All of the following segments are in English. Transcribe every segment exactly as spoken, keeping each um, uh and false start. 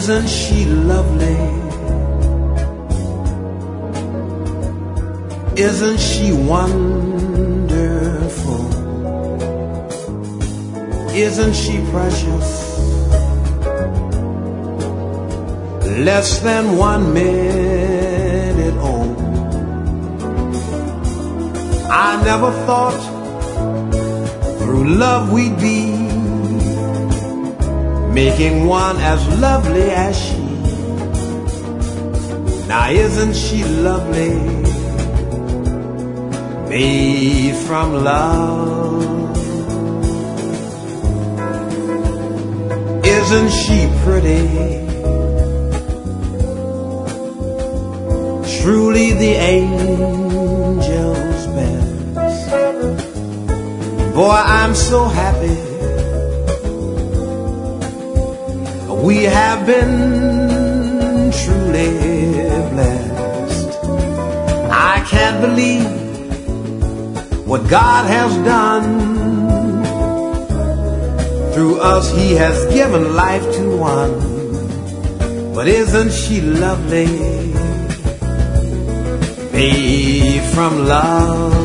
isn't she lovely? Isn't she wonderful? Isn't she precious? Less than one minute old. I never thought through love we'd be making one as lovely as she. Now isn't she lovely? Made from love. Isn't she pretty? Truly the angel's best. Boy, I'm so happy we have been truly blessed. I can't believe what God has done. Through us He has given life to one. But isn't she lovely? Made from love.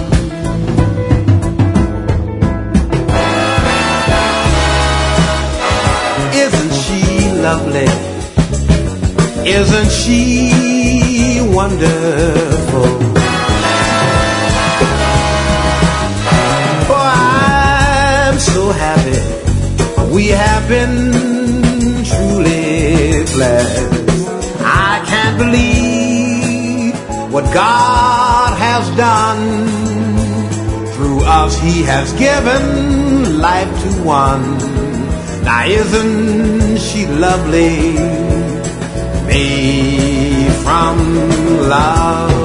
Isn't she lovely? Isn't she wonderful? Oh, I'm so happy we have been truly blessed. I can't believe what God has done. Through us He has given life to one. Now isn't she lovely? Made from love.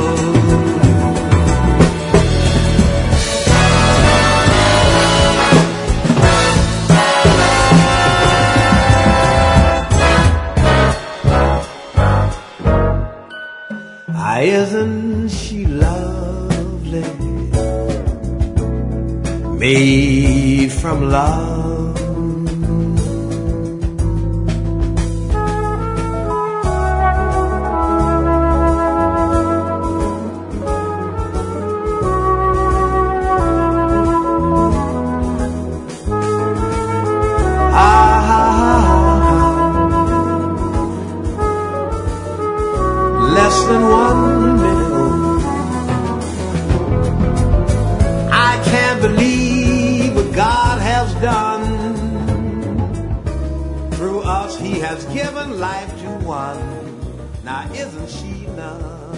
Isn't she lovely? Made from love. Less than one minute old. I can't believe what God has done. Through us He has given life to one. Now isn't she love?